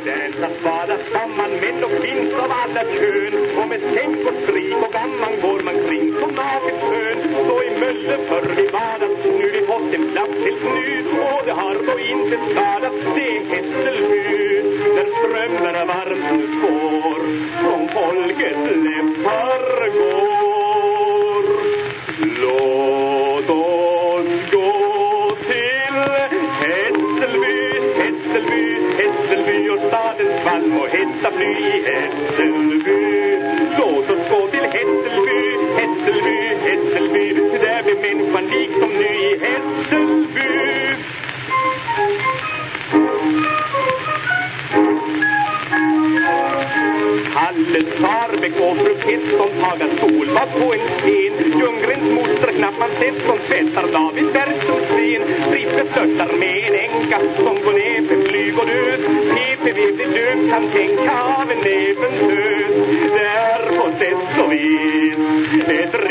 Där spadas samman män och finns av alla kön. Och med sänk och skrik och gamman går man kring som naket skön. Så i Mölle förr vi badat, nu vi fått en plats till snus. Och det har då inte skadat, det är Hässelby. Där strömmarna varmt nu får, som folket läppar går. Låt oss gå till Hässelby, Hässelby, Hässelby och stadens valm och hetta fly i Hässelby. Låt oss gå till Hässelby, Hässelby, Hässelby. Där blir människan lik som nu i Hässelby. Halles Farbäck och fru Pettersson tagar sol var på en sten. Ljunggrens moster knappt man sett som tvättar David Bergström. Frippe störtar med en enka som går ner för flyg och död. PPV blir död, kan tänka av en även död. Där på sätt och vis ett